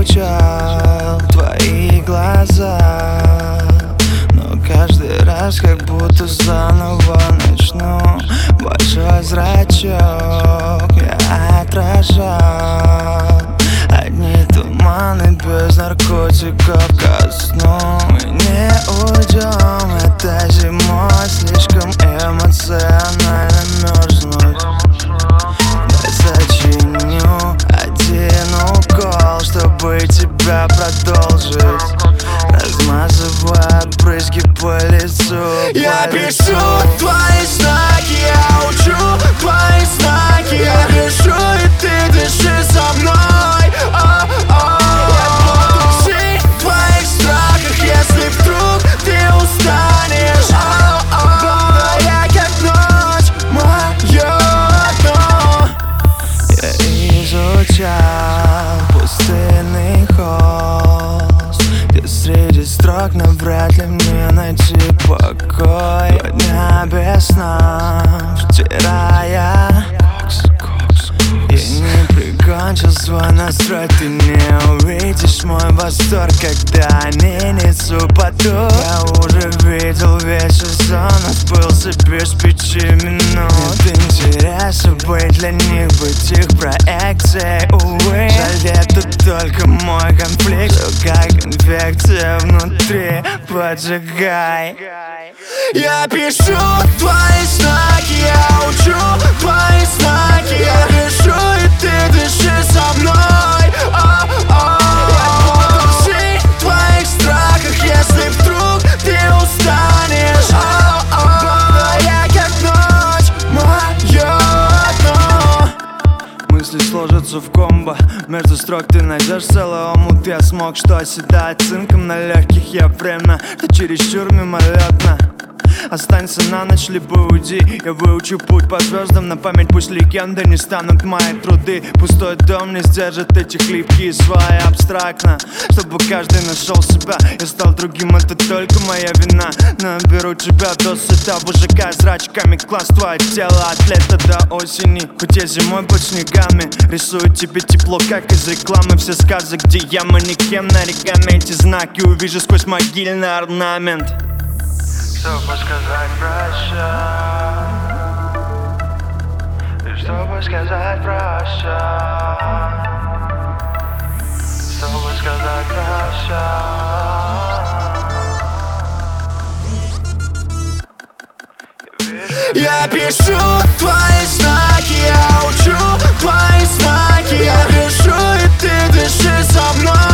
изучал твои глаза, но каждый раз как будто заново начну. Большой зрачок я отражал, одни туманы без наркотиков ко сну. Мы не уйдем этой зимой, слишком эмоционально мерзнуть. Дай сочиню один укол, чтобы тебя продолжить, размазывая брызги по лицу. Я пишу твои знаки, я учу твои знаки. Я дышу, и ты дыши со мной. Я буду жить в твоих страхах, если вдруг ты устанешь. Я как ночь, моё окно. Я изучал пустынный холст, где среди строк навряд ли мне найти покой. 2 дня без сна, втирая, я не прикончил свой настрой. Ты не увидишь мой восторг, когда не несу поток. Я уже видел весь сезон, отбылся без 5 минут. Нет интереса быть для них, быть их проекцией, увы. Жаль, это только мой конфликт, все как инфекция внутри, поджигай. Я пишу твои знаки, я учу твои знаки. Я дышу, и ты дыши со мной. Я буду жить в твоих страхах, если вдруг ты устанешь. Я как ночь, моё окно. Мысли сложатся в комбо, между строк ты найдешь целый омут. Я смог, что оседает цинком на легких. Я время, ты чересчур мимолетно. Останься на ночь, либо уйди. Я выучу путь по звездам на память, пусть легенды не станут мои труды. Пустой дом не сдержит этих липкие свои абстрактно, чтобы каждый нашел себя. Я стал другим, это только моя вина. Наберу тебя до сыта, выжигая зрачками класс. Твое тело от лета до осени, хоть я зимой под снегами. Рисую тебе тепло, как из рекламы. Все сказы, где я манекен, на реками эти знаки увижу сквозь могильный орнамент. Чтобы сказать прощай, и чтобы сказать прощай, чтобы сказать прощай. Я пишу твои знаки, я учу твои знаки. Я дышу, и ты дыши со мной.